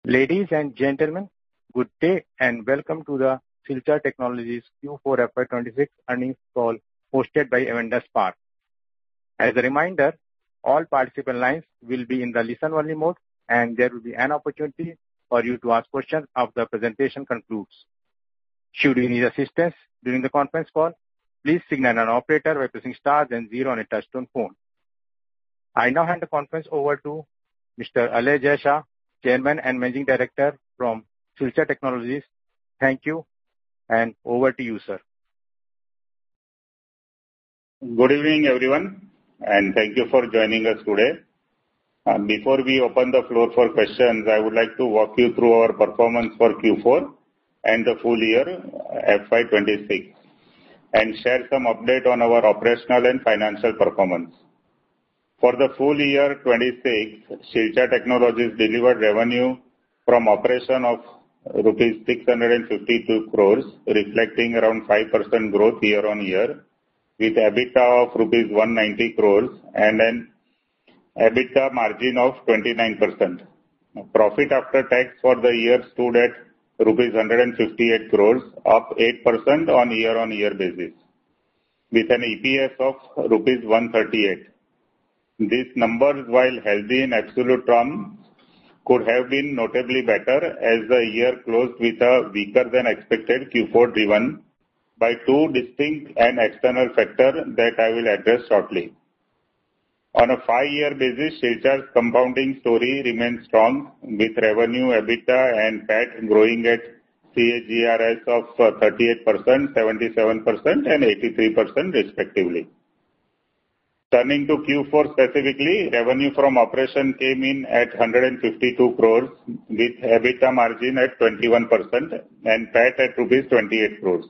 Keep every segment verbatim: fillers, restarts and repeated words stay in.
Ladies and gentlemen, good day and welcome to the Silchar Technologies Q four F Y twenty-six earnings call hosted by Avendus Spark. As a reminder, all participant lines will be in the listen-only mode, and there will be an opportunity for you to ask questions after the presentation concludes. Should you need assistance during the conference call, please signal an operator by pressing star then zero on a touchtone phone. I now hand the conference over to Mister Alay Jai Shah, Chairman and Managing Director from Silchar Technologies. Thank you, and over to you, sir. Good evening, everyone, and thank you for joining us today. Uh, before we open the floor for questions, I would like to walk you through our performance for Q four and the full year F Y twenty-six and share some update on our operational and financial performance. For the full year twenty-six, Silchar Technologies delivered revenue from operation of rupees six hundred fifty-two crores, reflecting around five percent growth year on year, with EBITDA of rupees one hundred ninety crores and an EBITDA margin of twenty-nine percent. Profit after tax for the year stood at rupees one hundred fifty-eight crores, up eight percent on year on year basis, with an E P S of rupees one hundred thirty-eight. These numbers, while healthy in absolute terms, could have been notably better as the year closed with a weaker than expected Q four driven by two distinct and external factors that I will address shortly. On a five-year basis, Silchar's compounding story remains strong, with revenue, EBITDA and P A T growing at C A G R S of thirty-eight percent, seventy-seven percent and eighty-three percent respectively. Turning to Q four specifically, revenue from operation came in at one hundred fifty-two crores with EBITDA margin at twenty-one percent and P A T at rupees twenty-eight crores.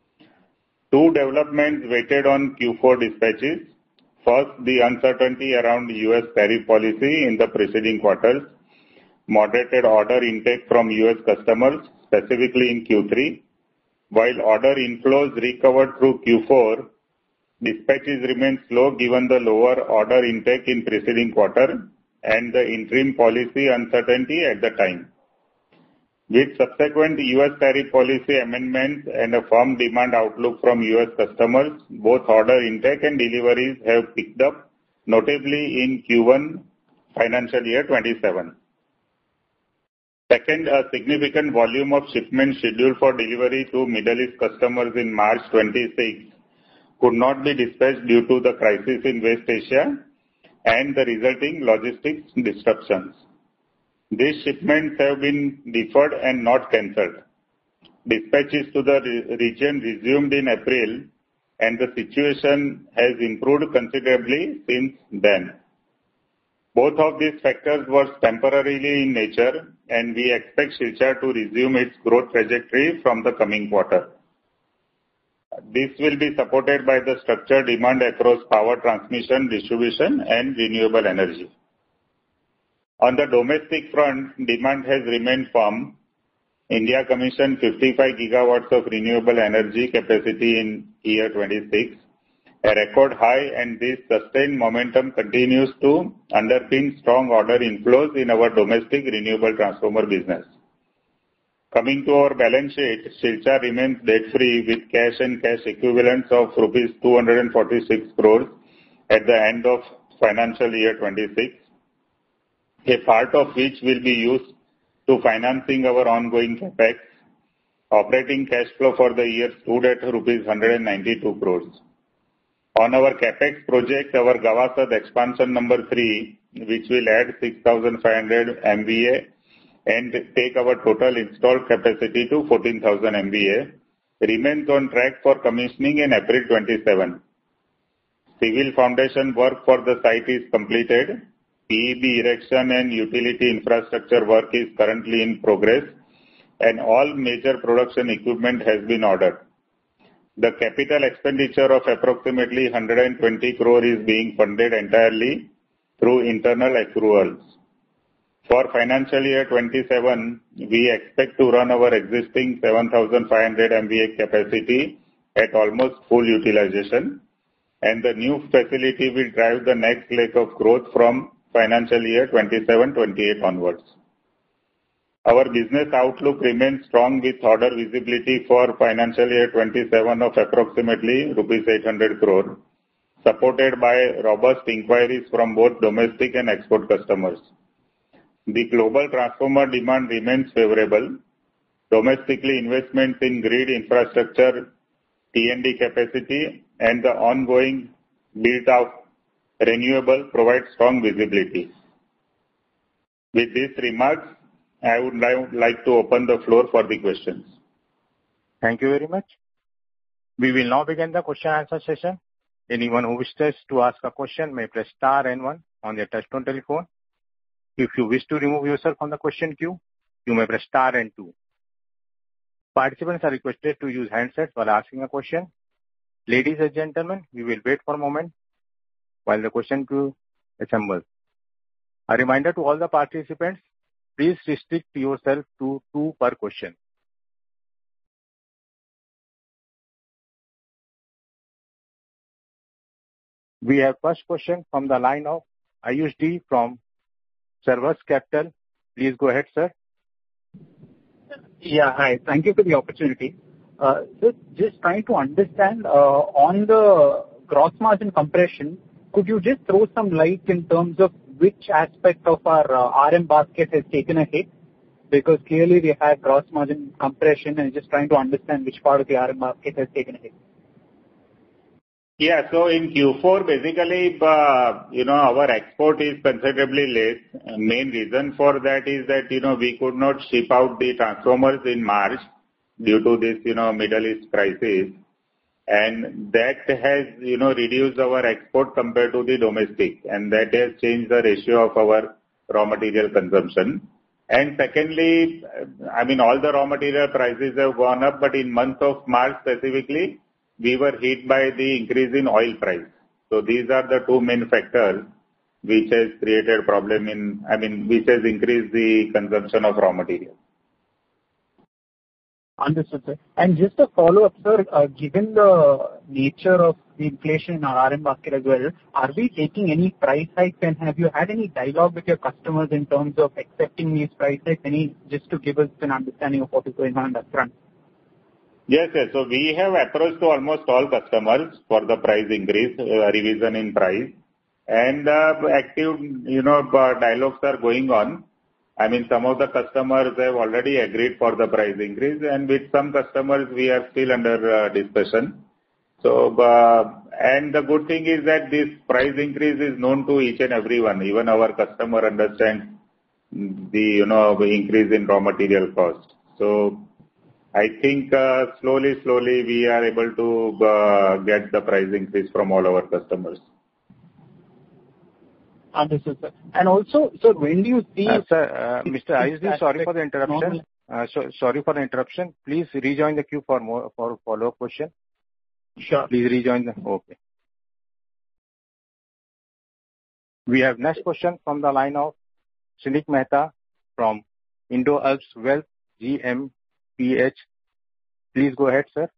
Two developments weighted on Q four dispatches. First, the uncertainty around U S tariff policy in the preceding quarters moderated order intake from U S customers, specifically in Q three, while order inflows recovered through Q four. Dispatches remained slow given the lower order intake in preceding quarter and the interim policy uncertainty at the time. With subsequent U S tariff policy amendments and a firm demand outlook from U S customers, both order intake and deliveries have picked up, notably in Q one financial year twenty-seven. Second, a significant volume of shipments scheduled for delivery to Middle East customers in March twenty-six could not be dispatched due to the crisis in West Asia and the resulting logistics disruptions. These shipments have been deferred and not cancelled. Dispatches to the re- region resumed in April, and the situation has improved considerably since then. Both of these factors were temporarily in nature, and we expect Silchar to resume its growth trajectory from the coming quarter. This will be supported by the structured demand across power transmission, distribution and renewable energy. On the domestic front, demand has remained firm. India commissioned fifty-five gigawatts of renewable energy capacity in year twenty-six, a record high, and this sustained momentum continues to underpin strong order inflows in our domestic renewable transformer business. Coming to our balance sheet, Silchar remains debt-free with cash and cash equivalents of rupees two hundred forty-six crores at the end of financial year twenty-six, a part of which will be used to financing our ongoing capex. Operating cash flow for the year stood at rupees one hundred ninety-two crores. On our capex project, our Gavasad expansion number three, which will add six thousand five hundred M V A and take our total installed capacity to fourteen thousand M V A, remains on track for commissioning in April twenty-seven. Civil foundation work for the site is completed. P E B erection and utility infrastructure work is currently in progress, and all major production equipment has been ordered. The capital expenditure of approximately one hundred twenty crore is being funded entirely through internal accruals. For financial year twenty-seven, we expect to run our existing seven thousand five hundred M V A capacity at almost full utilization, and the new facility will drive the next leg of growth from financial year twenty-seven twenty-eight onwards. Our business outlook remains strong with order visibility for financial year twenty-seven of approximately rupees eight hundred crore, supported by robust inquiries from both domestic and export customers. The global transformer demand remains favorable. Domestically, investments in grid infrastructure, T and D capacity, and the ongoing build of renewable provide strong visibility. With these remarks, I would like to open the floor for the questions. Thank you very much. We will now begin the question and answer session. Anyone who wishes to ask a question may press star and one on their touchtone telephone. If you wish to remove yourself from the question queue, you may press star and two. Participants are requested to use handsets while asking a question. Ladies and gentlemen, we will wait for a moment while the question queue assembles. A reminder to all the participants, please restrict yourself to two per question. We have first question from the line of Ayush D from Servus Capital. Please go ahead, sir. Yeah, hi. Thank you for the opportunity. Uh, so just trying to understand uh, on the gross margin compression, could you just throw some light in terms of which aspect of our uh, R M basket has taken a hit? Because clearly we had gross margin compression, and just trying to understand which part of the R M basket has taken a hit. Yeah, so in Q four, basically, uh, you know, our export is considerably less. Main reason for that is that, you know, we could not ship out the transformers in March due to this, you know, Middle East crisis. And that has, you know, reduced our export compared to the domestic. And that has changed the ratio of our raw material consumption. And secondly, I mean, all the raw material prices have gone up, but in month of March specifically, we were hit by the increase in oil price. So these are the two main factors which has created problem in, I mean, which has increased the consumption of raw material. Understood, sir. And just a follow-up, sir, uh, given the nature of the inflation in our R M basket as well, are we taking any price hikes, and have you had any dialogue with your customers in terms of accepting these price hikes? Any, just to give us an understanding of what is going on that front? Yes, yes. So we have approached to almost all customers for the price increase, uh, revision in price. And uh, active, you know, dialogues are going on. I mean, some of the customers have already agreed for the price increase, and with some customers we are still under uh, discussion. So, uh, and the good thing is that this price increase is known to each and everyone. Even our customer understands the, you know, increase in raw material cost. So, I think uh, slowly, slowly we are able to uh, get the price increase from all our customers. Understood, sir. And also, sir, when do you see... Uh, sir, uh, Mister Ayush, sorry for the interruption. Uh, so, sorry for the interruption. Please rejoin the queue for more for follow-up question. Sure. Please rejoin the... Okay. We have next question from the line of Shrenik Mehta from Indo-Alps Wealth G M P H. Please go ahead, sir.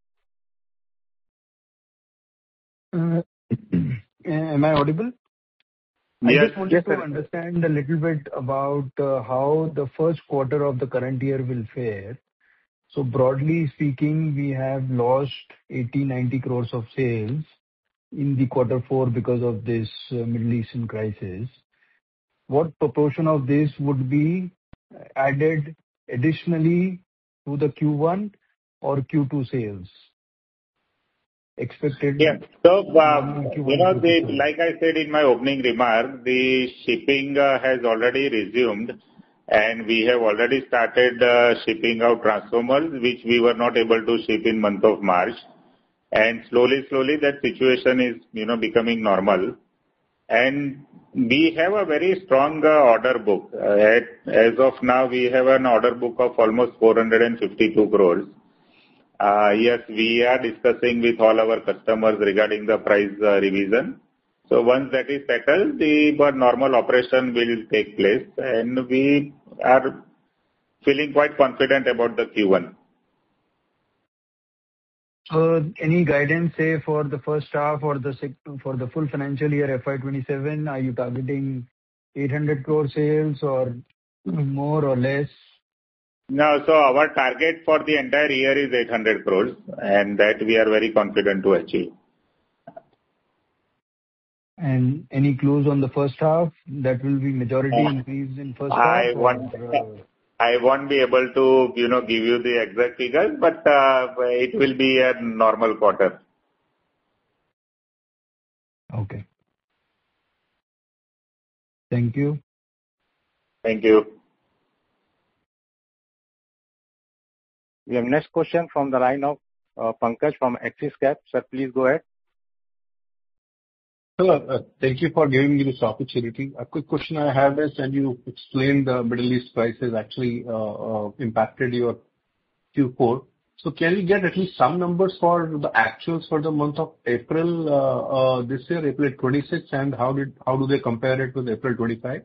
Uh, am I audible? Yes, I just wanted yes, to sir. understand a little bit about uh, how the first quarter of the current year will fare. So broadly speaking, we have lost eighty, ninety crores of sales in the quarter four because of this uh, Middle Eastern crisis. What proportion of this would be added additionally to the Q one or Q two sales? Expected. Yeah. So, uh, you know, the, like I said in my opening remark, the shipping uh, has already resumed, and we have already started uh, shipping out transformers, which we were not able to ship in month of March. And slowly, slowly that situation is, you know, becoming normal. And we have a very strong uh, order book. Uh, at, as of now, we have an order book of almost four hundred fifty-two crores. Uh, yes, we are discussing with all our customers regarding the price uh, revision. So once that is settled, the uh, normal operation will take place, and we are feeling quite confident about the Q one. So any guidance, say, for the first half or the for the full financial year F Y twenty-seven, are you targeting eight hundred crore sales or more or less? No, so our target for the entire year is eight hundred crores, and that we are very confident to achieve. And any clues on the first half? That will be majority increase in first I half? won't, or, uh, I won't be able to, you know, give you the exact figures, but uh, it will be a normal quarter. Okay. Thank you. Thank you. We have next question from the line of uh, Pankaj from Axis Cap. Sir, please go ahead. Hello. Uh, thank you for giving me this opportunity. A quick question I have is, and you explained the Middle East crisis actually uh, uh, impacted your Q four. So can we get at least some numbers for the actuals for the month of April uh, uh, this year, April twenty-six, and how did how do they compare it with April twenty-five?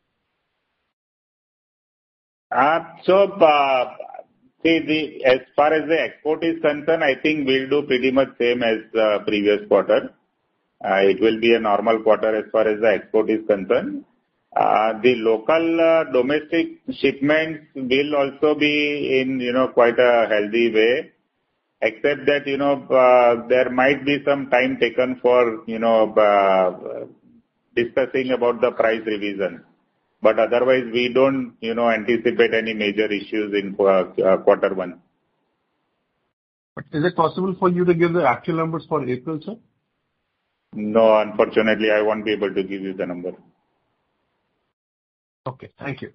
Uh, so, uh, see, the, as far as the export is concerned, I think we'll do pretty much same as uh, previous quarter. Uh, it will be a normal quarter as far as the export is concerned. Uh, the local uh, domestic shipments will also be in, you know, quite a healthy way, except that, you know, uh, there might be some time taken for, you know, uh, discussing about the price revision. But otherwise, we don't, you know, anticipate any major issues in uh, quarter one. But is it possible for you to give the actual numbers for April, sir? No, unfortunately, I won't be able to give you the number. Okay, thank you.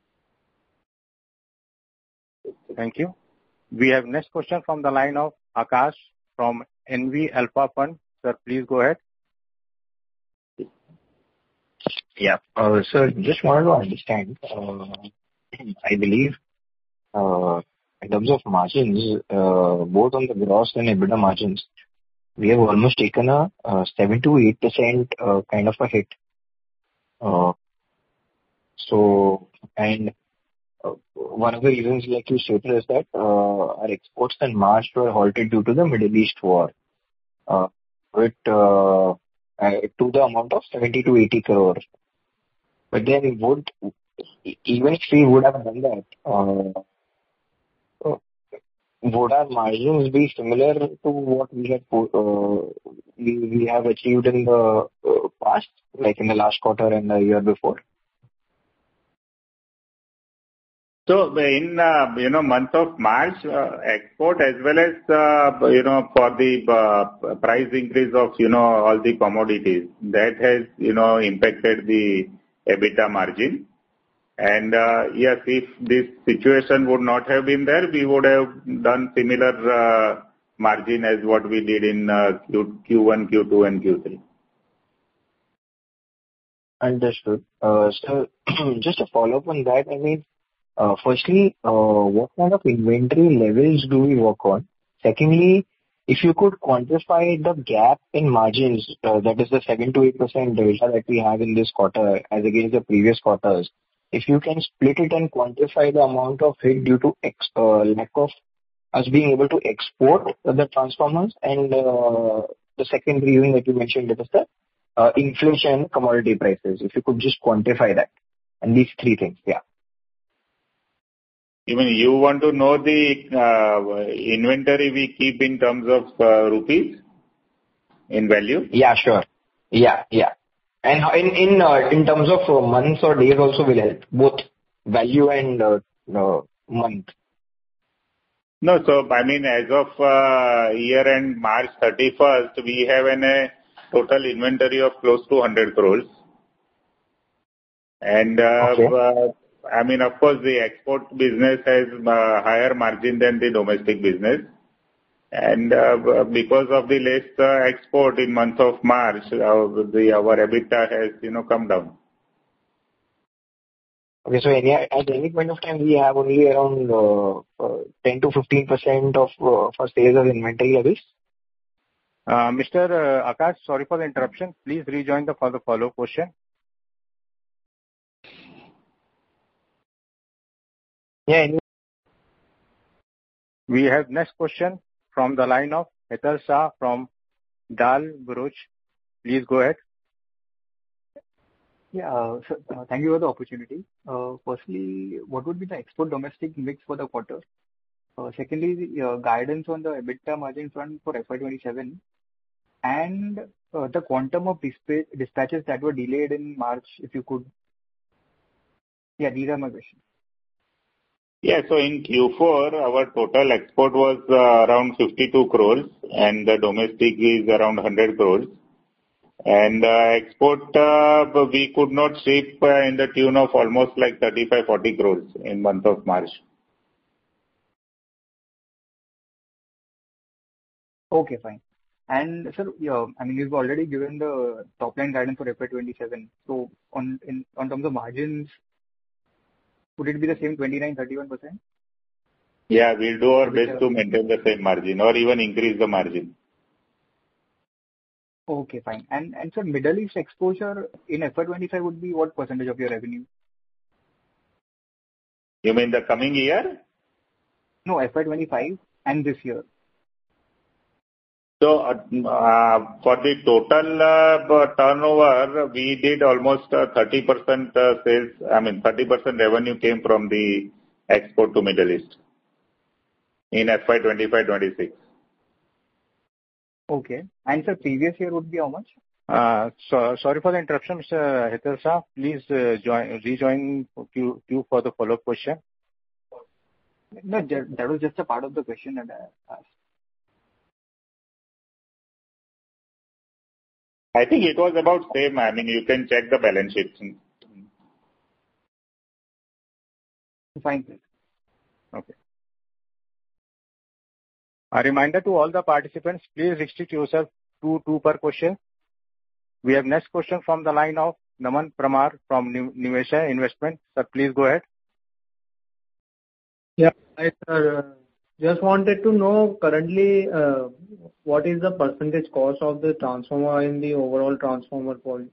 Thank you. We have next question from the line of Akash from N V Alpha Fund. Sir, please go ahead. Yeah. Uh, sir, just wanted to understand, uh, I believe, uh, in terms of margins, uh, both on the gross and EBITDA margins, we have almost taken a uh, seven to eight percent uh, kind of a hit. Uh, so, and uh, one of the reasons, like you stated, is that uh, our exports in March were halted due to the Middle East war, uh, with, uh, uh, to the amount of seventy to eighty crores. But then would, even if we would have done that, uh, would our margins be similar to what we had uh, we, we have achieved in the uh, past, like in the last quarter and the year before? So in, uh, you know, month of March, uh, export as well as, uh, you know, for the uh, price increase of, you know, all the commodities, that has, you know, impacted the EBITDA margin. And uh, yes, if this situation would not have been there, we would have done similar uh, margin as what we did in uh, Q, Q1, Q two, and Q three. Understood. Uh, so just a follow-up on that, I mean, uh, firstly, uh, what kind of inventory levels do we work on? Secondly, if you could quantify the gap in margins, uh, that is the seven to eight percent delta that we have in this quarter as against the previous quarters. If you can split it and quantify the amount of hit due to ex- uh, lack of us being able to export the transformers, and uh, the second reason that you mentioned, that is the uh, inflation commodity prices. If you could just quantify that. And these three things, yeah. Even you want to know the uh, inventory we keep in terms of uh, rupees in value? Yeah, sure. Yeah, yeah. And in in uh, in terms of uh, months or days also will help, both value and uh, uh, month. No, so I mean, as of uh, year end March thirty-first, we have an, a total inventory of close to one hundred crores. And uh, Okay. uh, I mean, of course, the export business has uh, higher margin than the domestic business. And uh, because of the less uh, export in month of March, uh, the our EBITDA has, you know, come down. Okay, so any, at any point of time we have only around uh, uh, ten to fifteen percent of uh, for sales of inventory levels. Uh, Mister Uh, Akash, sorry for the interruption. Please rejoin the for the follow question. Yeah. Anyway. We have next question from the line of Hetal Shah from Dal Buruj. Please go ahead. Yeah, uh, so, uh, thank you for the opportunity. Firstly, what would be the export domestic mix for the quarter? Secondly, guidance on the EBITDA margin front for F Y twenty-seven, and the quantum of dispatches that were delayed in March, if you could. Yeah, these are my questions. Yeah. So in Q four, our total export was uh, around fifty-two crores, and the domestic is around one hundred crores. And uh, export, uh, we could not ship uh, in the tune of almost like thirty-five forty crores in month of March. Okay, fine. And sir, yeah, I mean, you've already given the top line guidance for F Y twenty-seven. So on in on terms of margins, would it be the same twenty-nine, thirty-one percent? Yeah, we'll do our Which best are- to maintain the same margin or even increase the margin. Okay, fine. And and sir, Middle East exposure in F Y twenty-five would be what percentage of your revenue? You mean the coming year? No, F Y twenty-five and this year. So, uh, uh, for the total uh, turnover, we did almost uh, thirty percent uh, sales. I mean, thirty percent revenue came from the export to Middle East in F Y twenty-five twenty-six. Okay. And sir, previous year would be how much? Uh, so, sorry for the interruption, Mister Hital Shah. Please uh, join, rejoin queue, queue for the follow-up question. No, that that was just a part of the question that I asked. I think it was about same. I mean, you can check the balance sheet. Fine, sir. Okay. A reminder to all the participants, please restrict yourself to two per question. We have next question from the line of Naman Pramar from Nivesha Investment. Sir, please go ahead. Yeah, hi, sir. Just wanted to know currently uh, what is the percentage cost of the transformer in the overall transformer volume?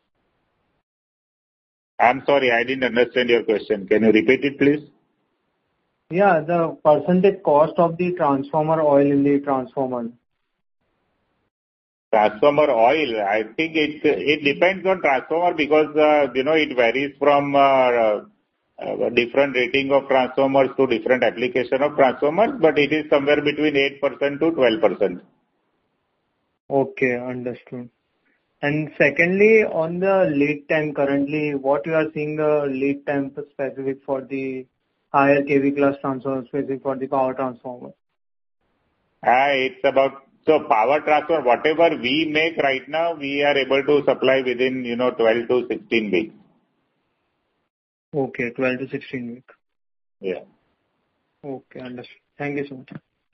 I'm sorry, I didn't understand your question. Can you repeat it, please? Yeah, the percentage cost of the transformer oil in the transformer. Transformer oil, I think it it depends on transformer because, uh, you know, it varies from uh, uh, different rating of transformers to different application of transformers, but it is somewhere between eight percent to twelve percent. Okay, understood. And secondly, on the lead time currently, what you are seeing the lead time specific for the higher K V class transformer, specific for the power transformer? Uh, it's about, so power transformer, whatever we make right now, we are able to supply within, you know, twelve to sixteen weeks. Okay, twelve to sixteen weeks. Yeah. Okay, understood. Thank you so much.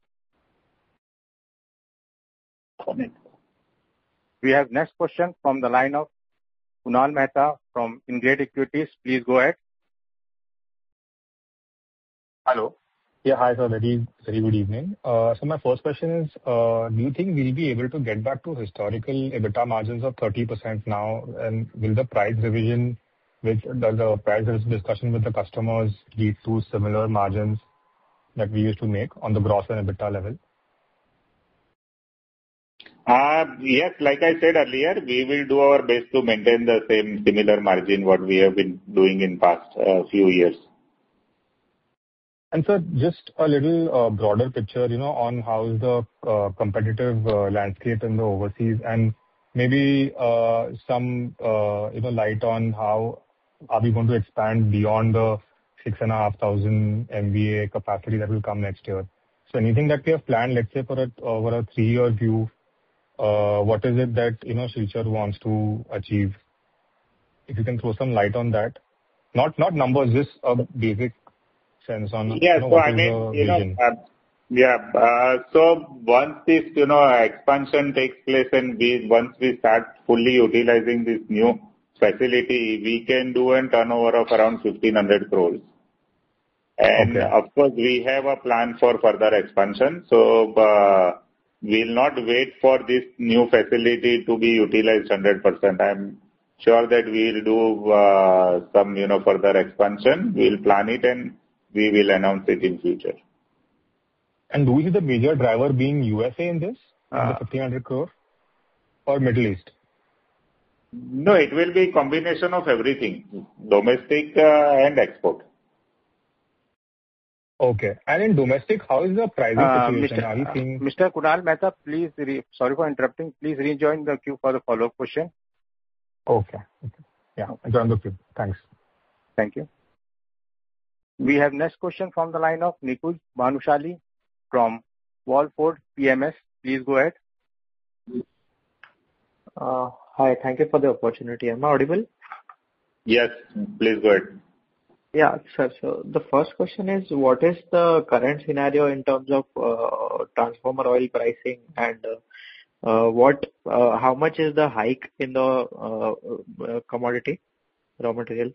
We have next question from the line of Kunal Mehta from Ingrid Equities. Please go ahead. Hello. Yeah, hi, sir. Very, very good evening. Uh, so my first question is, uh, do you think we'll be able to get back to historical EBITDA margins of thirty percent now? And will the price revision, which does the price discussion with the customers lead to similar margins that we used to make on the gross and EBITDA level? Uh, yes, like I said earlier, we will do our best to maintain the same similar margin what we have been doing in past uh, few years. And sir, just a little uh, broader picture, you know, on how is the uh, competitive uh, landscape in the overseas, and maybe uh, some, uh, you know, light on how are we going to expand beyond the six and a half thousand M V A capacity that will come next year. So anything that we have planned, let's say for a, over a three-year view, uh, what is it that, you know, Silchar wants to achieve? If you can throw some light on that. Not, not numbers, just a basic sense on, yeah, you know, so what I is mean, the you vision. know, uh, yeah, uh, so once this, you know, expansion takes place and we, once we start fully utilizing this new facility, we can do a turnover of around fifteen hundred crores. And Okay. of course, we have a plan for further expansion. So, uh, we'll not wait for this new facility to be utilized one hundred percent. I'm sure that we'll do uh, some, you know, further expansion. We'll plan it and we will announce it in future. And do we see the major driver being U S A in this, in the Uh, fifteen hundred crore, or Middle East? No, it will be combination of everything, domestic uh, and export. Okay. And in domestic, how is the pricing Uh, situation? Mister Are we uh, seeing... Mister Kunal Mehta, please, re- sorry for interrupting. Please rejoin the queue for the follow-up question. Okay. Okay. Yeah, Okay. join the queue. Thanks. Thank you. We have next question from the line of Nikunj Bhanushali from Wallford P M S. Please go ahead. Uh, Hi. Thank you for the opportunity. Am I audible? Yes, please go ahead. Yeah, sir. So the first question is, what is the current scenario in terms of uh, transformer oil pricing, and uh, uh, what, uh, how much is the hike in the uh, uh, commodity, raw material?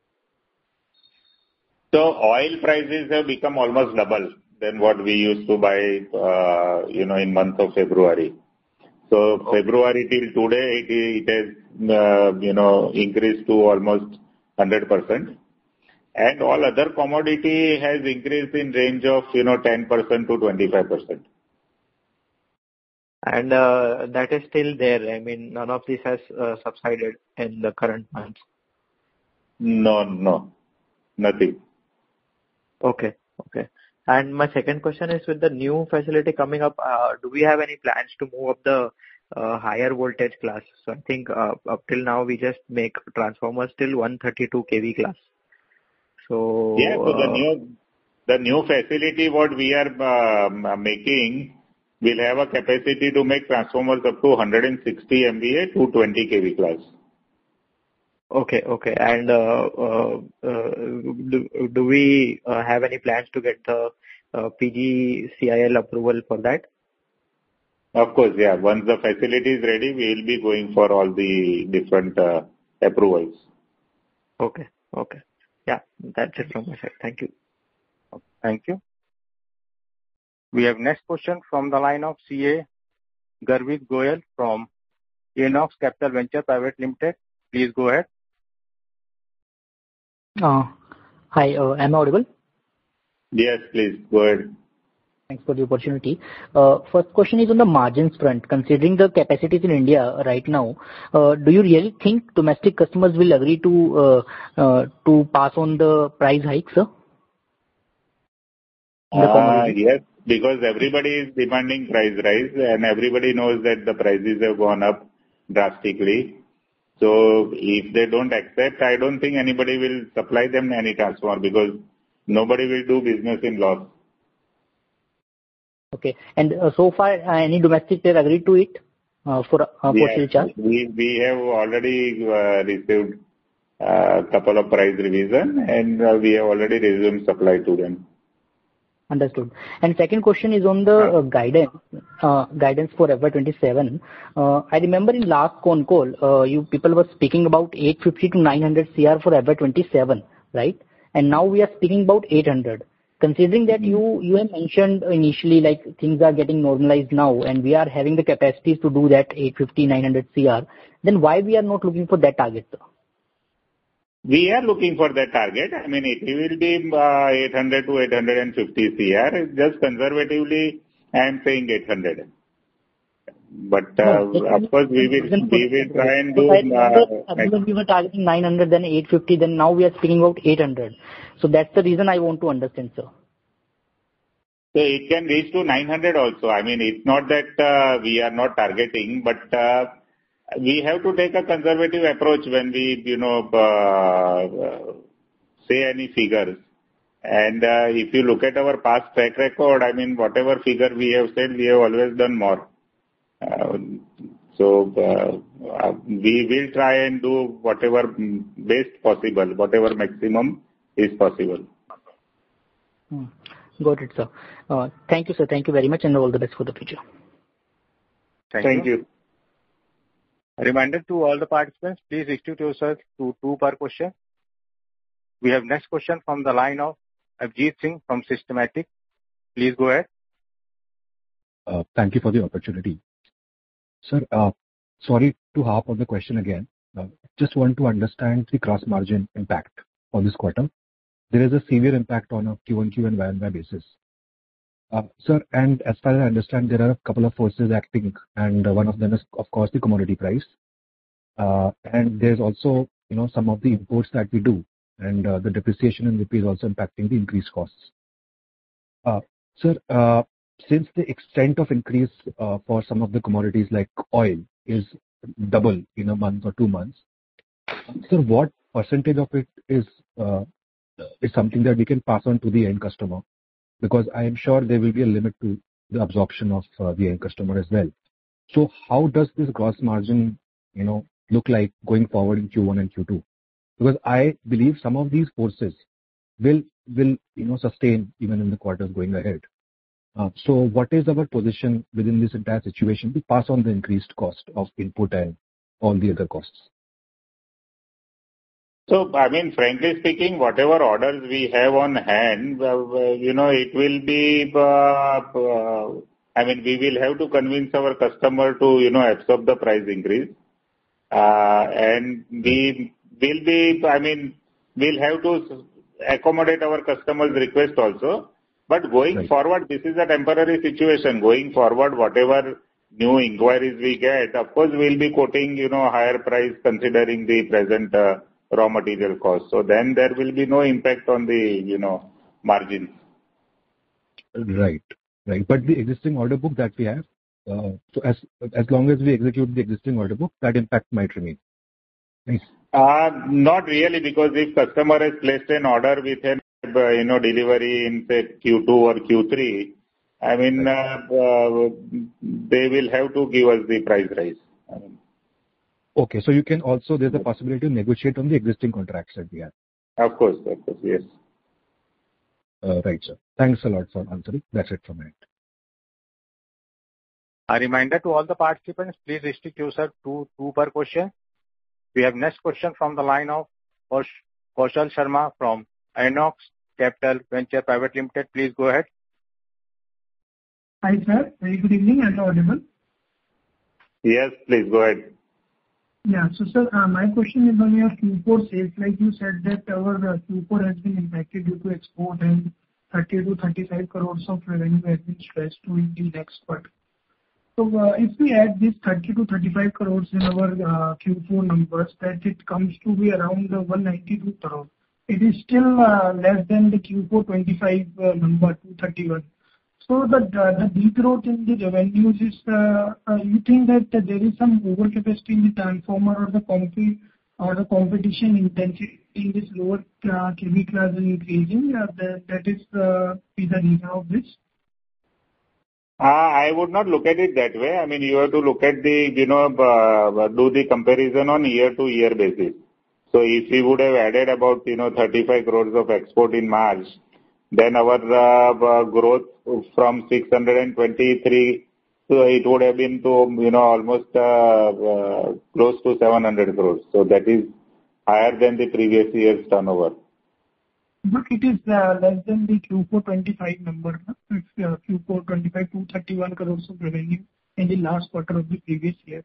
So oil prices have become almost double than what we used to buy, uh, you know, in month of February. So February till today, it, it has, uh, you know, increased to almost one hundred percent. And all other commodity has increased in range of, you know, ten percent to twenty-five percent. And uh, that is still there. I mean, none of this has uh, subsided in the current months. No, no, nothing. Okay. Okay. And my second question is, with the new facility coming up, uh, do we have any plans to move up the uh, higher voltage class? So I think uh, up till now we just make transformers till one thirty-two k V class. So Yeah, so the uh, new, the new facility what we are uh, making will have a capacity to make transformers up to one hundred sixty M V A to twenty k V class. okay, okay. And uh, uh, uh, do, do we uh, have any plans to get the uh, P G C I L approval for that? Of course, yeah. Once the facility is ready, we will be going for all the different uh, approvals. Okay, okay. Yeah, that's it from my side. Thank you. Thank you. We have next question from the line of C A Garvit Goyal from Enox Capital Venture Private Limited. Please go ahead. Uh, Hi, uh, am I audible? Yes, please go ahead. Thanks for the opportunity. Uh, First question is on the margins front. Considering the capacities in India right now, uh, do you really think domestic customers will agree to uh, uh, to pass on the price hikes, sir? In the Uh, commodity? yes, because everybody is demanding price rise and everybody knows that the prices have gone up drastically. So if they don't accept, I don't think anybody will supply them any transformer because nobody will do business in loss. Okay. And uh, so far, uh, any domestic player agreed to it uh, for uh, for Yes, Silchar? we, we have already uh, received a couple of price revision and uh, we have already resumed supply to them. Understood. And second question is on the uh, guidance uh, guidance for F Y twenty-seven. Uh, I remember in last con call, uh, you people were speaking about eight fifty to nine hundred C R for F Y twenty-seven, right? And now we are speaking about eight hundred. Considering that you you have mentioned initially like things are getting normalized now and we are having the capacities to do that eight fifty, nine hundred C R, then why we are not looking for that target, sir? We are looking for that target. I mean, it will be uh, eight hundred to eight hundred fifty C R. Just conservatively, I am saying eight hundred. But uh, No, of course, we will we will try and do. I remember, I Uh, remember we were targeting nine hundred, then eight fifty, then now we are speaking about eight hundred. So that's the reason I want to understand, sir. So it can reach to nine hundred also. I mean, it's not that uh, we are not targeting, but uh, we have to take a conservative approach when we, you know, uh, say any figures. And uh, if you look at our past track record, I mean, whatever figure we have said, we have always done more. Uh, so uh, we will try and do whatever best possible, whatever maximum is possible. Hmm. Got it, sir. Uh, thank you, sir. Thank you very much and all the best for the future. Thank, Thank you. you. A reminder to all the participants, please restrict yourself to two per question. We have next question from the line of Abhijeet Singh from Systematic. Please go ahead. Uh, Thank you for the opportunity. Sir, uh, sorry to harp on the question again. Uh, Just want to understand the gross margin impact for this quarter. There is a severe impact on a Q on Q and Y on Y basis. Uh, Sir, and as far as I understand, there are a couple of forces acting, and uh, one of them is, of course, the commodity price. Uh, and there's also, you know, some of the imports that we do, and uh, the depreciation in rupee is also impacting the increased costs. Uh, Sir, uh, since the extent of increase uh, for some of the commodities like oil is double in a month or two months, sir, what percentage of it is uh, is something that we can pass on to the end customer? Because I am sure there will be a limit to the absorption of uh, the end customer as well. So how does this gross margin, you know, look like going forward in Q one and Q two? Because I believe some of these forces will will you know sustain even in the quarters going ahead. Uh, so what is our position within this entire situation to pass on the increased cost of input and all the other costs? So, I mean, frankly speaking, whatever orders we have on hand, uh, you know, it will be, uh, uh, I mean, we will have to convince our customer to, you know, absorb the price increase. Uh, and we will be, I mean, we'll have to accommodate our customers' request also. But going right. forward, this is a temporary situation. Going forward, whatever new inquiries we get, of course, we'll be quoting, you know, higher price considering the present uh, raw material cost. So then there will be no impact on the, you know, margins. Right, right. But the existing order book that we have, uh, so as as long as we execute the existing order book, that impact might remain. Nice. Uh, not really, because if customer has placed an order with an, uh, you know, delivery in say Q two or Q three, I mean, uh, uh, they will have to give us the price rise. I mean, okay, so you can also, there's a possibility to negotiate on the existing contracts that we have. Of course, of course, yes. Uh, right, sir. Thanks a lot for answering. That's it from my end. A reminder to all the participants, please restrict yourself to two per question. We have next question from the line of Kaushal Sharma from Inox Capital Venture Private Limited. Please go ahead. Hi, sir. Very good evening. Am I audible? Yes, please go ahead. Yeah. So, sir, uh, my question is on your Q four sales. Like you said that our uh, Q four has been impacted due to export and thirty to thirty-five crores of revenue has been stretched to the next quarter. So, uh, if we add this thirty to thirty-five crores in our uh, Q four numbers, that it comes to be around uh, one ninety-two crores. It is still uh, less than the Q four twenty-five uh, number, two thirty-one. So the the degrowth in the revenues is, uh, uh, you think that uh, there is some overcapacity in the transformer or the comp- or the competition intensity in this lower uh, K V class is increasing? Uh, that, that is uh, is the reason of this? Uh, I would not look at it that way. I mean, you have to look at the, you know, uh, do the comparison on year-to-year basis. So if we would have added about, you know, thirty-five crores of export in March, then our uh, growth from six hundred twenty-three, so it would have been to, you know, almost uh, uh, close to seven hundred crores. So that is higher than the previous year's turnover. But it is uh, less than the Q four twenty-five number. No? It's uh, Q four twenty-five, two thirty-one crores of revenue in the last quarter of the previous year.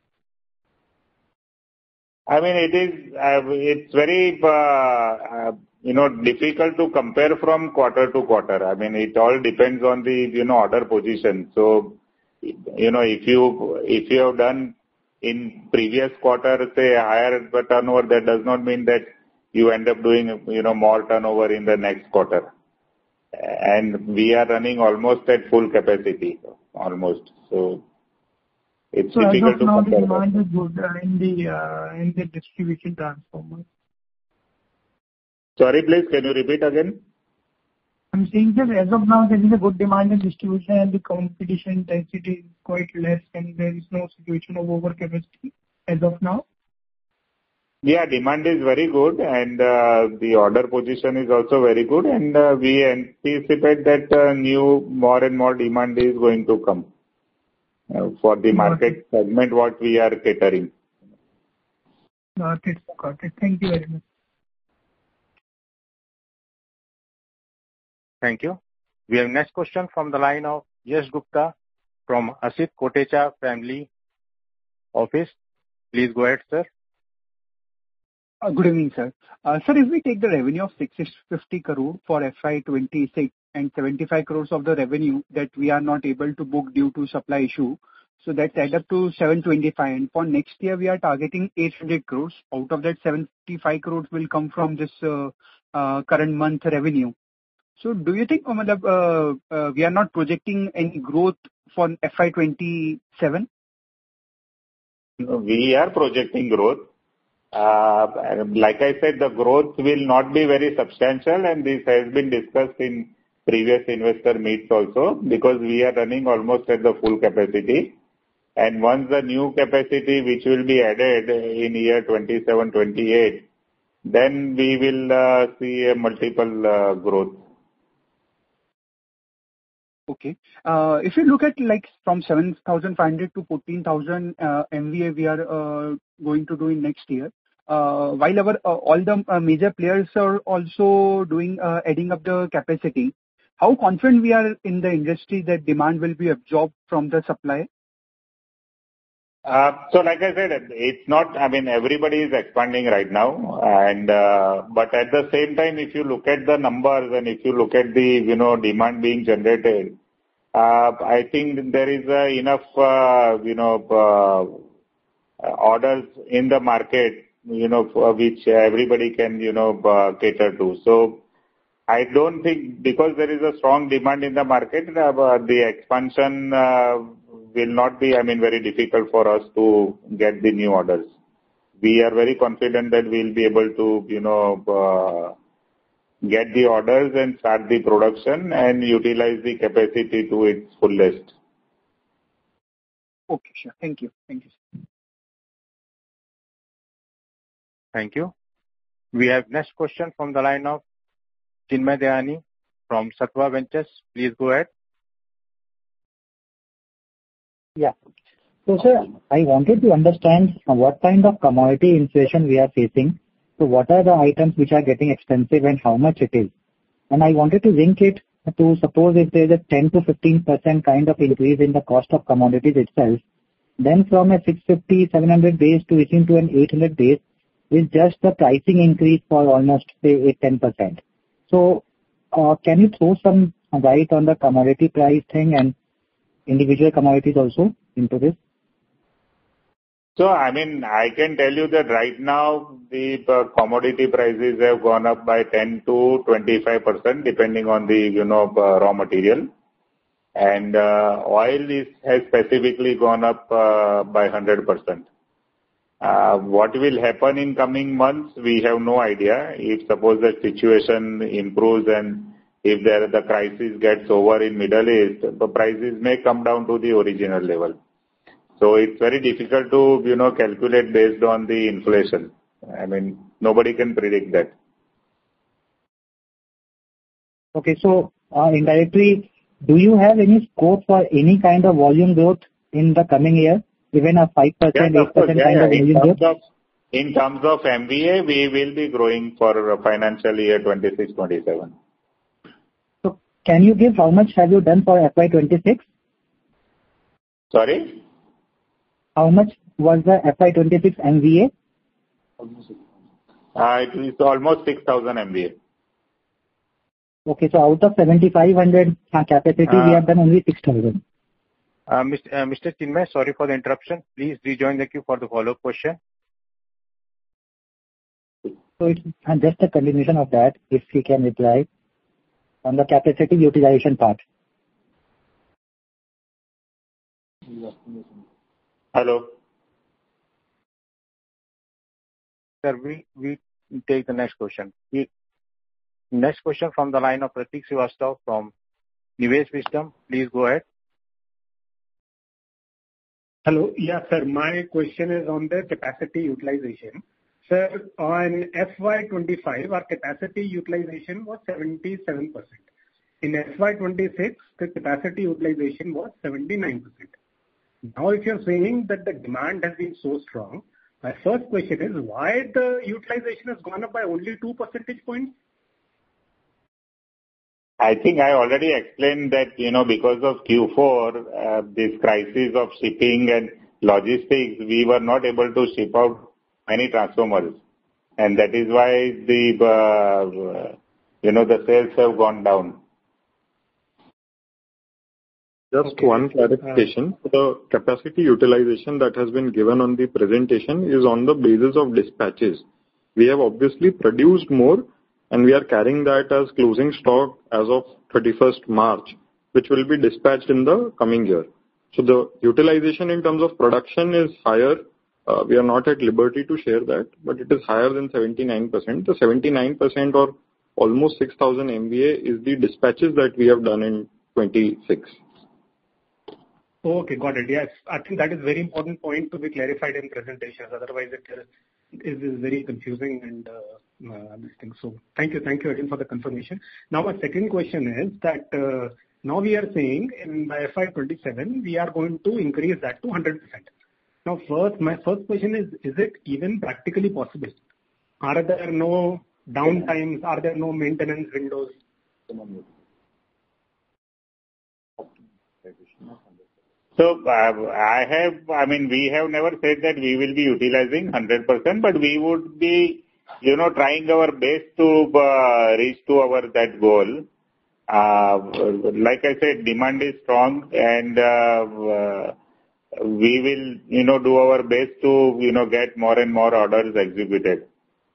I mean, it is, uh, it's very, uh, uh, you know, difficult to compare from quarter to quarter. I mean, it all depends on the, you know, order position. So, you know, if you, if you have done in previous quarter, say, higher turnover, that does not mean that you end up doing, you know, more turnover in the next quarter. And we are running almost at full capacity, almost. So, it's so difficult as of to now, compare. the demand is good uh, in the uh, in the distribution transformer. Sorry, please, can you repeat again? I'm saying that as of now, there is a good demand in distribution and the competition intensity is quite less and there is no situation of overcapacity as of now. Yeah, demand is very good and uh, the order position is also very good, and uh, we anticipate that uh, new more and more demand is going to come uh, for the market segment what we are catering. Got it. Got it. Thank you very much. Thank you. We have next question from the line of Yash Gupta from Asit Kotecha Family Office. Please go ahead, sir. Uh, good evening, sir. Uh, sir, if we take the revenue of six hundred fifty crore for F Y twenty-six and seventy-five crores of the revenue that we are not able to book due to supply issue, So that adds up to seven twenty-five. And for next year, we are targeting eight hundred crores. Out of that, seventy-five crores will come from this uh, uh, current month revenue. So do you think uh, uh, uh, we are not projecting any growth for F Y twenty-seven? We are projecting growth. Uh, like I said, the growth will not be very substantial, and this has been discussed in previous investor meets also, because we are running almost at the full capacity. And once the new capacity which will be added in year twenty-seven twenty-eight, then we will uh, see a multiple uh, growth. Okay. Uh, if you look at like from seven thousand five hundred to fourteen thousand uh, M V A we are uh, going to do in next year, uh, while our uh, all the uh, major players are also doing uh, adding up the capacity, how confident we are in the industry that demand will be absorbed from the supply? Uh, so like I said, it's not, I mean, everybody is expanding right now, and, uh, but at the same time, if you look at the numbers and if you look at the, you know, demand being generated, uh, I think there is uh, enough, uh, you know, uh, orders in the market, you know, for which everybody can, you know, uh, cater to. So I don't think, because there is a strong demand in the market, uh, the expansion, uh, will not be, I mean, very difficult for us to get the new orders. We are very confident that we'll be able to, you know, uh, get the orders and start the production and utilize the capacity to its fullest. Okay, sure. Thank you. Thank you. Thank you. We have next question from the line of Chinmay Dayani from Sattva Ventures. Please go ahead. Yeah. So, sir, I wanted to understand what kind of commodity inflation we are facing. So, what are the items which are getting expensive and how much it is? And I wanted to link it to suppose if there is a ten to fifteen percent kind of increase in the cost of commodities itself, then from a six fifty, seven hundred base to reaching to an eight hundred base is just the pricing increase for almost say eight to ten percent. So, uh, can you throw some light on the commodity price thing and individual commodities also into this? So, I mean, I can tell you that right now the uh, commodity prices have gone up by ten to twenty-five percent depending on the, you know, uh, raw material. And uh, oil is, has specifically gone up uh, by one hundred percent. Uh, what will happen in coming months, we have no idea. If suppose the situation improves and if there the crisis gets over in Middle East, the prices may come down to the original level. So it's very difficult to, you know, calculate based on the inflation. I mean, nobody can predict that. Okay, so uh, indirectly, do you have any scope for any kind of volume growth in the coming year, even a five percent, yes, eight percent yeah, kind yeah. of volume growth? Of, in terms of M V A, we will be growing for financial year twenty-six twenty-seven. So can you give how much have you done for F Y twenty-six? Sorry? How much was the F Y twenty-six M V A? Uh, it is almost six thousand M V A. Okay, so out of seventy-five hundred capacity, uh, we have done only six thousand. Uh, Mister Uh, Mister Chinmay, sorry for the interruption. Please rejoin the queue for the follow-up question. So it's just a continuation of that, if he can reply on the capacity utilization part. Hello. Sir, we, we take the next question. We, next question from the line of Pratik Srivastava from Nivesh Wisdom. Please go ahead. Hello. Yeah, sir. My question is on the capacity utilization. Sir, on F Y twenty-five, our capacity utilization was seventy-seven percent. In F Y twenty-six, the capacity utilization was seventy-nine percent. Now, if you're saying that the demand has been so strong, my first question is why the utilization has gone up by only two percentage points? I think I already explained that, you know, because of Q four, uh, this crisis of shipping and logistics, we were not able to ship out many transformers. And that is why the, uh, you know, the sales have gone down. Just one clarification. The capacity utilization that has been given on the presentation is on the basis of dispatches. We have obviously produced more, and we are carrying that as closing stock as of thirty-first March, which will be dispatched in the coming year. So the utilization in terms of production is higher. Uh, we are not at liberty to share that, but it is higher than seventy-nine percent. The seventy-nine percent or almost six thousand M V A is the dispatches that we have done in twenty-six. Okay, got it. Yes, I think that is very important point to be clarified in presentations. Otherwise, it is, is very confusing and uh, uh, this thing. So thank you, thank you again for the confirmation. Now, my second question is that uh, now we are saying in by F Y twenty-seven we are going to increase that to one hundred percent. Now, first, my first question is: is it even practically possible? Are there no downtimes? Are there no maintenance windows? So, uh, I have, I mean, we have never said that we will be utilizing one hundred percent, but we would be, you know, trying our best to uh, reach to our that goal. Uh, like I said, demand is strong, and uh, uh, we will, you know, do our best to, you know, get more and more orders executed.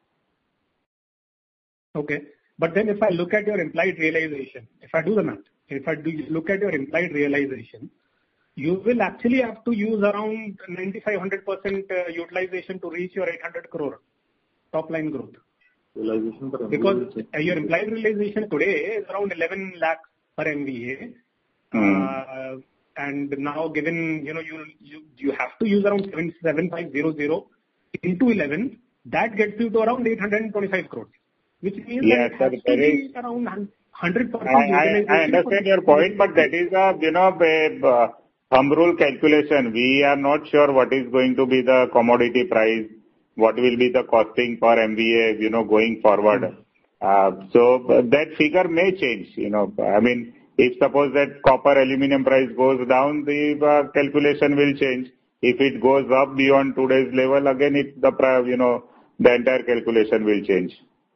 Okay. But then if I look at your implied realization, if I do the math, if I do look at your implied realization, you will actually have to use around ninety-five to one hundred percent uh, utilization to reach your eight hundred crore top line growth. Realization per because uh, your implied realization today is around eleven lakh per M V A. Mm. Uh, and now given, you know, you, you, you have to use around seven five zero zero into eleven, that gets you to around eight hundred twenty-five crores, which means yes, that it has to be around one hundred percent I, I, I understand your point, but that is a, you know, a, uh, thumb rule calculation. We are not sure what is going to be the commodity price, what will be the costing per M V A, you know, going forward. Mm-hmm. Uh, so uh, that figure may change, you know. I mean, if suppose that copper aluminum price goes down, the uh, calculation will change. If it goes up beyond today's level, again, it the you know the entire calculation will change.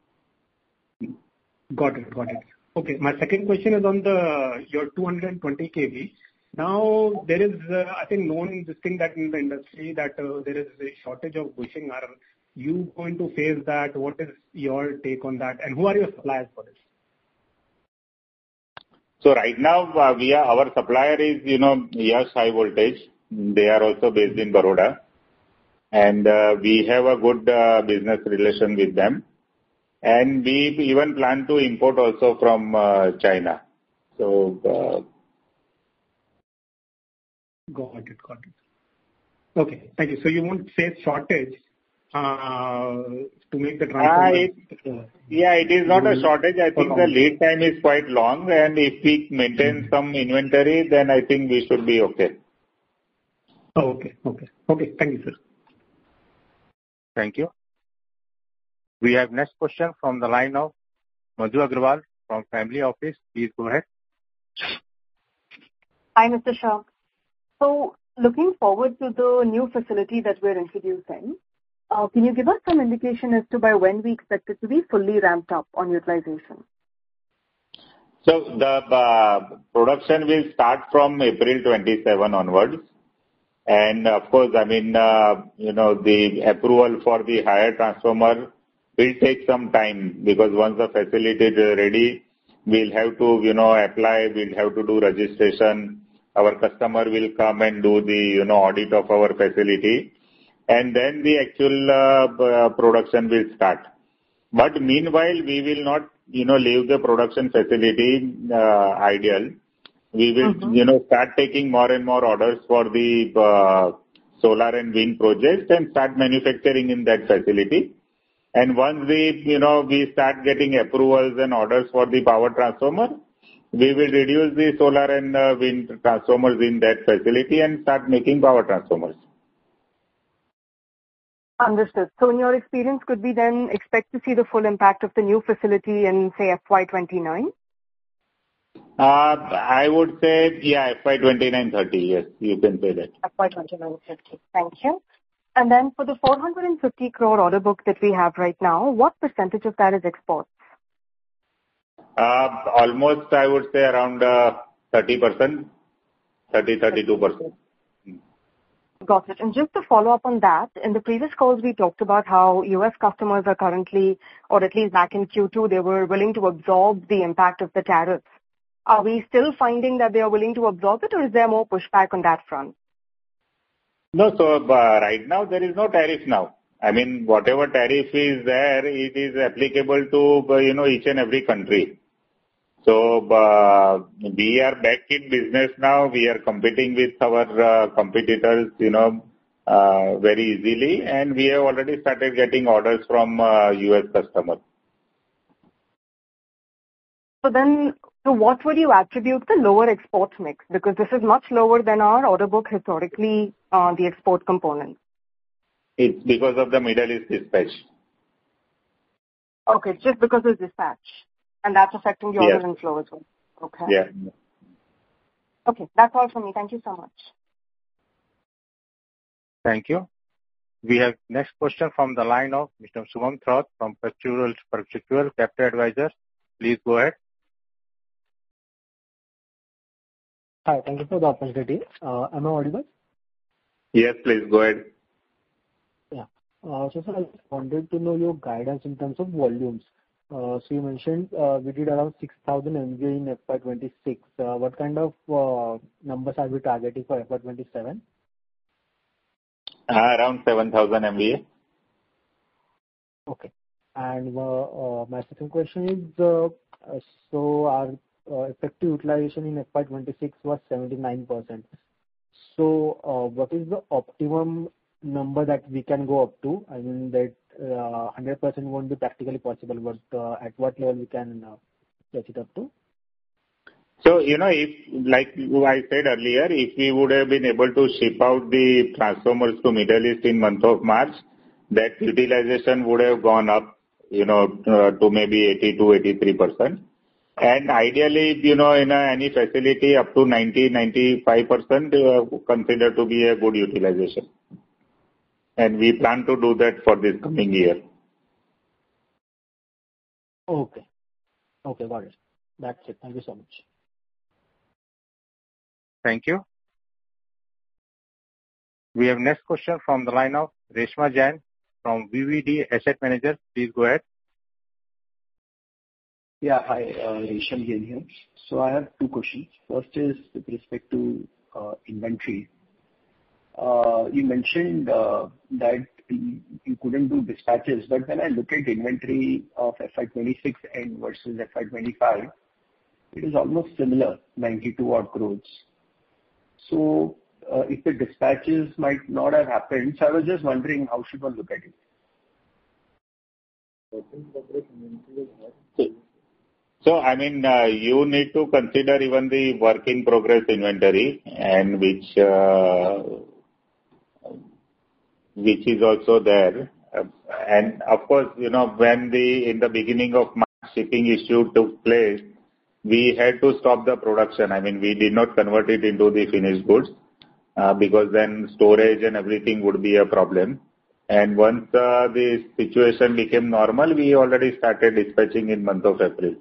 Got it, got it. Okay, my second question is on the your two hundred twenty K V. Now, there is, uh, I think, known this thing that in the industry that uh, there is a shortage of bushing. Are you going to face that? What is your take on that? And who are your suppliers for this? So right now, uh, we are, our supplier is, you know, Yash High Voltage. They are also based in Baroda. And uh, we have a good uh, business relation with them. And we even plan to import also from uh, China. So, uh, Got it. Got it. Okay. Thank you. So you won't face shortage uh, to make the transformer? Uh, yeah, it is not a shortage. I think the lead time is quite long, and if we maintain some inventory, then I think we should be okay. Oh, okay. Okay. Okay. Thank you, sir. Thank you. We have next question from the line of Madhu Agrawal from Family Office. Please go ahead. Hi, Mister Shah. So, looking forward to the new facility that we're introducing, uh, can you give us some indication as to by when we expect it to be fully ramped up on utilization? So, the uh, production will start from April twenty-seven onwards. And of course, I mean, uh, you know, the approval for the higher transformer will take some time because once the facility is ready, we'll have to, you know, apply, we'll have to do registration. Our customer will come and do the, you know, audit of our facility, and then the actual uh, production will start. But meanwhile, we will not, you know, leave the production facility uh, idle. We will, mm-hmm. you know, start taking more and more orders for the uh, solar and wind projects and start manufacturing in that facility. And once we, you know, we start getting approvals and orders for the power transformer, we will reduce the solar and uh, wind transformers in that facility and start making power transformers. Understood. So in your experience, could we then expect to see the full impact of the new facility in, say, F Y twenty-nine? Uh, I would say, yeah, F Y twenty-nine thirty, yes, you can say that. F Y twenty-nine thirty. Thank you. And then for the four hundred fifty crore order book that we have right now, what percentage of that is exports? Uh, almost, I would say, around uh, thirty percent. thirty to thirty-two percent. Got it. And just to follow up on that, in the previous calls, we talked about how U S customers are currently, or at least back in Q two, they were willing to absorb the impact of the tariffs. Are we still finding that they are willing to absorb it, or is there more pushback on that front? No, so uh, right now there is no tariff now. I mean, whatever tariff is there, it is applicable to, uh, you know, each and every country. So, uh, we are back in business now. We are competing with our uh, competitors, you know, uh, very easily. And we have already started getting orders from uh, U S customers. So then, to what would you attribute the lower export mix? Because this is much lower than our order book historically, uh, the export component. It's because of the Middle East dispatch. Okay, just because of dispatch. And that's affecting the order Yes. inflow as well. Okay. Yeah. Okay, that's all from me. Thank you so much. Thank you. We have next question from the line of Mister Sumam Throth from Perpetual, Perpetual Capital Advisors. Please go ahead. Hi, thank you for the opportunity. Uh, am I audible? Yes, please go ahead. Yeah. Uh, so, sir, I just wanted to know your guidance in terms of volumes. Uh, so, you mentioned uh, we did around six thousand M V A in F Y twenty-six. Uh, what kind of uh, numbers are we targeting for F Y twenty-seven? Uh, around seven thousand M V A. Okay. And uh, uh, my second question is, uh, uh, so our uh, effective utilization in F Y twenty-six was seventy-nine percent. So, uh, what is the optimum number that we can go up to? I mean, that uh, one hundred percent won't be practically possible, but uh, at what level we can uh, get it up to? So, you know, if, like I said earlier, if we would have been able to ship out the transformers to Middle East in month of March, that utilization would have gone up, you know, uh, to maybe eighty to eighty-three percent. And ideally, you know, in a, any facility up to ninety to ninety-five percent uh, considered to be a good utilization. And we plan to do that for this coming year. Okay. Okay, got it. That's it. Thank you so much. Thank you. We have next question from the line of Reshma Jain from V V D Asset Managers. Please go ahead. Yeah, hi, uh, Resham Jain here. So I have two questions. First is with respect to uh, inventory. Uh, you mentioned uh, that you couldn't do dispatches, but when I look at inventory of F Y twenty-six end versus F Y twenty-five, it is almost similar, ninety-two odd crores. So uh, if the dispatches might not have happened, so I was just wondering how should one look at it? So, I mean, uh, you need to consider even the work in progress inventory, and which uh, which is also there. Uh, and of course, you know, when the in the beginning of March shipping issue took place, we had to stop the production. I mean, we did not convert it into the finished goods uh, because then storage and everything would be a problem. And once uh, the situation became normal, we already started dispatching in month of April.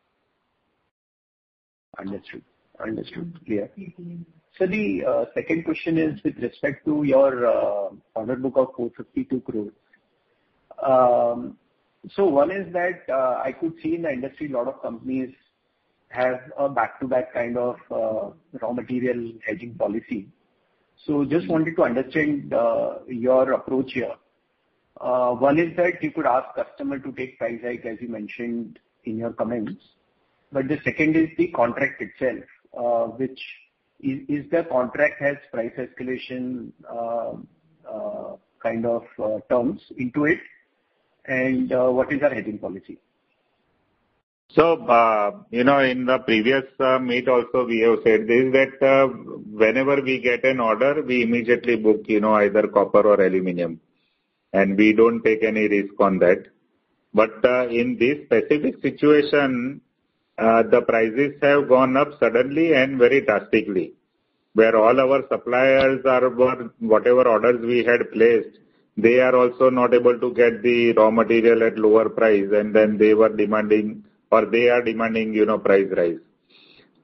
Understood. Understood. Clear. So the uh, second question is with respect to your uh, order book of four hundred fifty-two crores. Um, so one is that uh, I could see in the industry a lot of companies have a back-to-back kind of uh, raw material hedging policy. So just wanted to understand uh, your approach here. Uh, one is that you could ask customer to take price hike, as you mentioned in your comments. But the second is the contract itself, uh, which is, is the contract has price escalation uh, uh, kind of uh, terms into it, and uh, what is our hedging policy? So, uh, you know, in the previous uh, meet also we have said this, that uh, whenever we get an order, we immediately book, you know, either copper or aluminum, and we don't take any risk on that. But uh, in this specific situation, Uh, the prices have gone up suddenly and very drastically, where all our suppliers are, whatever orders we had placed, they are also not able to get the raw material at lower price, and then they were demanding, or they are demanding, you know, price rise.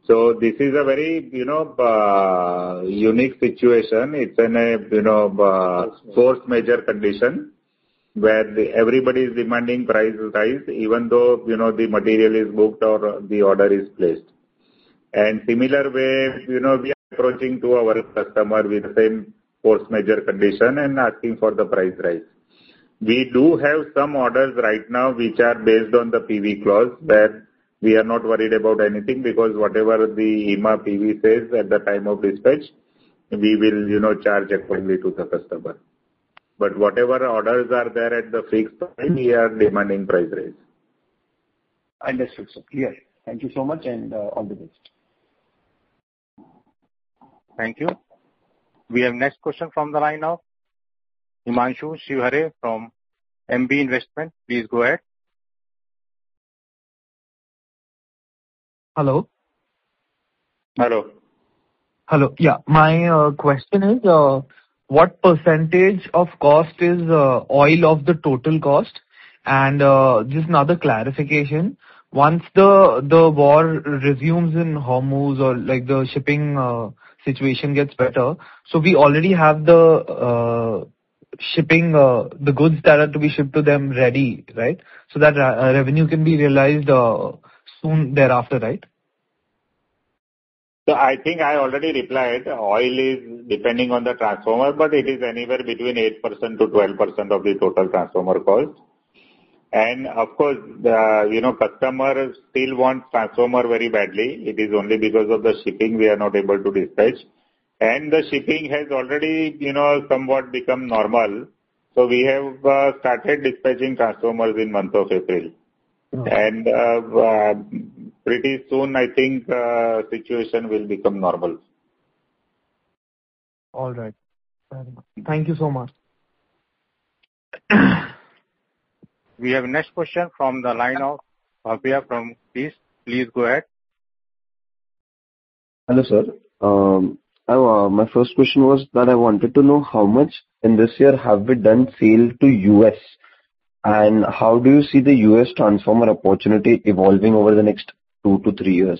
So this is a very, you know, uh, unique situation. It's an, a, you know, uh, force majeure condition where the, everybody is demanding price rise, even though, you know, the material is booked or the order is placed. And similar way, you know, we are approaching to our customer with the same force majeure condition and asking for the price rise. We do have some orders right now which are based on the P V clause where we are not worried about anything because whatever the I M A P V says at the time of dispatch, we will, you know, charge accordingly to the customer. But whatever orders are there at the fixed price, we are demanding price raise. Understood, sir. Clear. Thank you so much and uh, all the best. Thank you. We have next question from the line of Himanshu Shivhare from M B Investment. Please go ahead. Hello. Hello. Hello. Yeah. My uh, question is, uh, what percentage of cost is uh, oil of the total cost? And uh, just another clarification. Once the the war resumes in Hormuz or like the shipping uh, situation gets better, so we already have the uh, shipping, uh, the goods that are to be shipped to them ready, right? So that uh, revenue can be realized uh, soon thereafter, right? So I think I already replied, oil is depending on the transformer, but it is anywhere between eight percent to twelve percent of the total transformer cost. And of course, the, you know, customer still wants transformer very badly. It is only because of the shipping we are not able to dispatch. And the shipping has already, you know, somewhat become normal. So we have uh, started dispatching transformers in month of April. Oh. And uh, uh, pretty soon, I think, uh, situation will become normal. All right. Thank you so much. We have next question from the line of Bhavya from Please. Please go ahead. Hello, sir. Um, I, uh, my first question was that I wanted to know how much in this year have we done sale to U S and how do you see the U S transformer opportunity evolving over the next two to three years?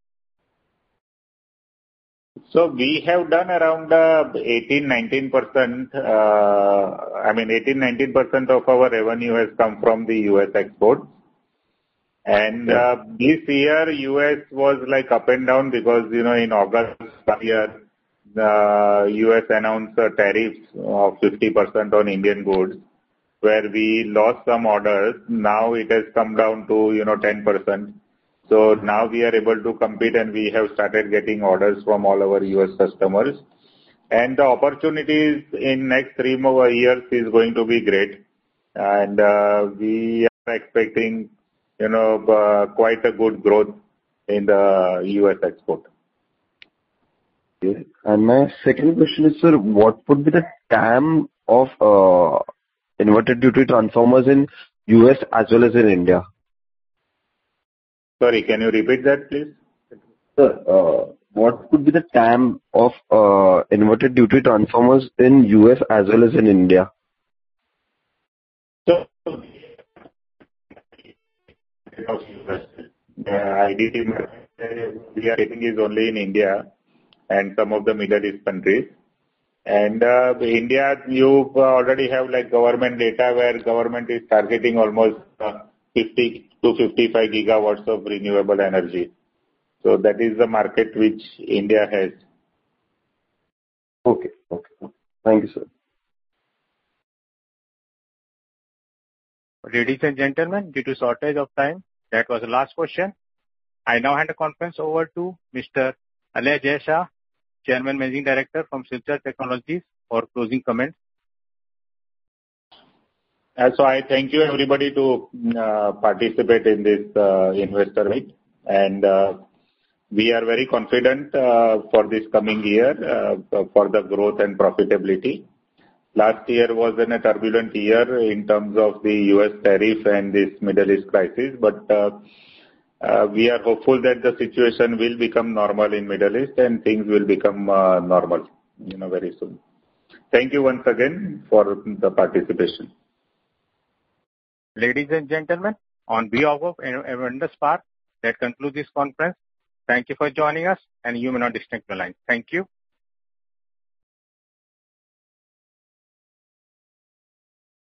So we have done around uh, eighteen to nineteen percent, uh, I mean eighteen to nineteen percent of our revenue has come from the U S exports. And uh, this year U S was like up and down because, you know, in August last year, the U S announced a tariff of fifty percent on Indian goods where we lost some orders. Now it has come down to, you know, ten percent. So now we are able to compete and we have started getting orders from all our U S customers. And the opportunities in next three more years is going to be great. And uh, we are expecting, you know, uh, quite a good growth in the U S export. Okay. And my second question is, sir, what would be the T A M of uh, inverted duty transformers in U S as well as in India? Sorry, can you repeat that, please? Sir, uh, what could be the T A M of uh, inverted duty transformers in U S as well as in India? So, the I D T market we are getting is only in India and some of the Middle East countries. And uh, India, you already have like government data where government is targeting almost uh, fifty to fifty-five gigawatts of renewable energy. So that is the market which India has. Okay, okay. Thank you, sir. Ladies and gentlemen, due to shortage of time, that was the last question. I now hand the conference over to Mister Alay Jay Shah, Chairman Managing Director from Silchar Technologies for closing comments. Uh, so I thank you everybody to uh, participate in this uh, investor meet, and uh, we are very confident uh, for this coming year uh, for the growth and profitability. Last year was in a turbulent year in terms of the U S tariff and this Middle East crisis, but uh, uh, we are hopeful that the situation will become normal in Middle East and things will become uh, normal, you know, very soon. Thank you once again for the participation. Ladies and gentlemen, on behalf of Avendus Spark, that concludes this conference. Thank you for joining us, and you may now disconnect the line. Thank you.